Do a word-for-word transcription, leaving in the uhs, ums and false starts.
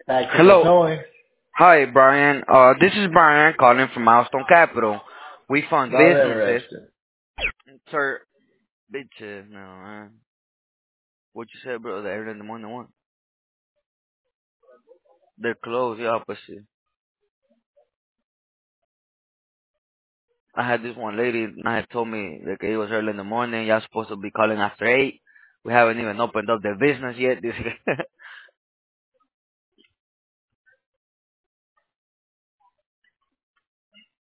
Thanks for calling. Hi, Brian. Uh, this is Brian calling from Milestone Capital. We fund Not businesses. interested. Sir, bitches, no, man. What you said, bro? The early in the morning one. They're closed, yeah, opposite. I had this one lady, and had told me that it was early in the morning. Y'all supposed to be calling after eight. We haven't even opened up the business yet. This